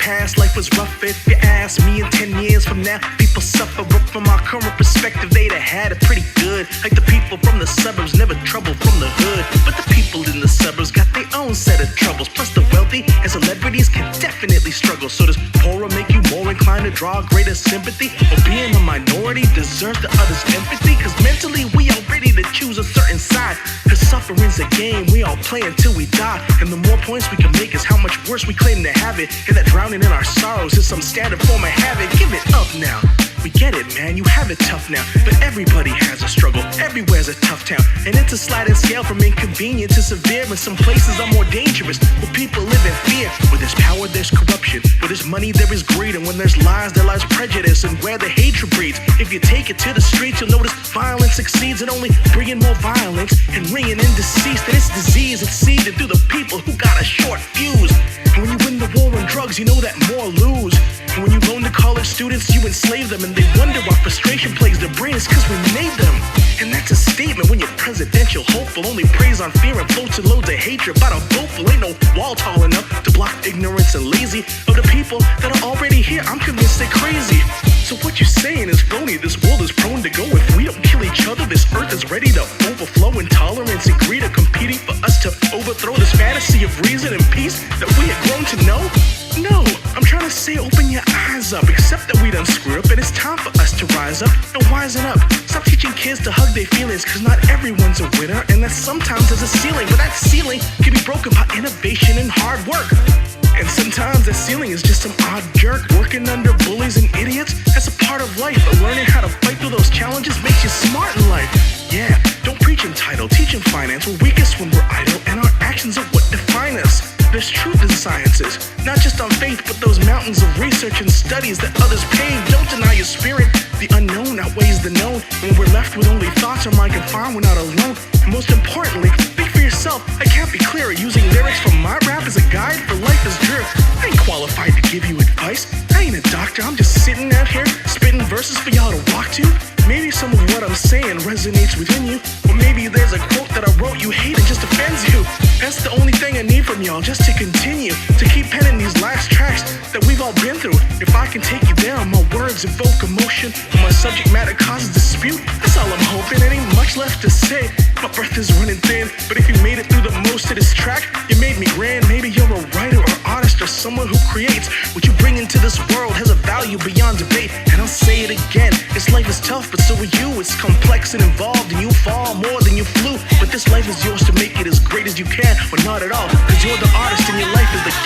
past life was rough. If you ask me, in 10 years from now, people suffer. But from our current perspective, they'd have had it pretty good. Like the people from the suburbs, never trouble from the hood. But the people in the suburbs got their own set of troubles. Plus the wealthy and celebrities can definitely struggle. So does poorer make you more inclined to draw greater sympathy? Or being a minority deserves the others' empathy? Cause mentally we are ready to choose a certain side. Cause suffering's a game we all play until we die. And the more points we can make is how much worse we claim to have it. And that drowning in our sorrows is some standard form of habit. Give it up now. We get it, man, you have it tough now. But everybody has a struggle, everywhere's a tough town. And it's a sliding scale from inconvenient to severe. And some places are more dangerous, where people live in fear. Where there's power, there's corruption. Where there's money, there is greed. And when there's lies, there lies prejudice. And where the hatred breeds. If you take it to the streets, you'll notice violence succeeds in only bringing more violence and ringing in deceased. And it's disease, it's seeded through the people who got a short fuse. And when you win the war on drugs, you know that more lose. And when you loan to college students, you enslave them. And they wonder why frustration plagues their brains, cause we made them. And that's a statement when you're presidential hopeful. Only praise on fear and floats and loads of hatred. But I'm hopeful, ain't no wall tall enough to block ignorance and lazy. Of the people that are already here, I'm convinced they're crazy. So what you're saying is phony, this world is prone to go. If we don't kill each other, this earth is ready to overflow. Intolerance and greed are competing for us to overthrow this fantasy of reason and peace that we had grown to know. No, I'm trying to say open your eyes up. Accept that we done screwed up and it's time for us to rise up and wisen up. Stop teaching kids to hug their feelings, cause not everyone's a winner. And that sometimes there's a ceiling, but that ceiling can be broken by innovation and hard work. And sometimes that ceiling is just some odd jerk working under bullies and idiots. That's a part of life, but learning how to fight through those challenges makes you smart in life. Yeah, don't preach entitled, teach in finance. We're weakest when we're idle, and our actions are what define us. There's truth in sciences, not just on faith, but those mountains of research and studies that others pave. Don't deny your spirit, the unknown outweighs the known. When we're left with only thoughts our mind can find, we're not alone. And most importantly, think for yourself. I can't be clearer, using lyrics from my rap as a guide for life is drear. I ain't qualified to give you advice, I ain't a doctor, I'm just sitting out here spitting verses for y'all to walk to. Maybe some of what I'm saying resonates within you, or maybe there's a quote that I wrote you hate and just offends you. That's the only thing I need from y'all, just to continue to keep penning these last tracks that we've all been through. If I can take you there, my words evoke emotion, and my subject matter causes dispute. That's all I'm hoping, it ain't much left to say. My breath is running thin, but if you made it through the most of this track, you made me grand. Maybe you're a writer or artist or someone who creates. What you bring into this world has a value beyond debate. And I'll say it again, this life is tough, but so are you. It's complex and involved, and you fall more than you flew. But this life is yours to make it as great as you can, or not at all, cause you're the artist and your life is the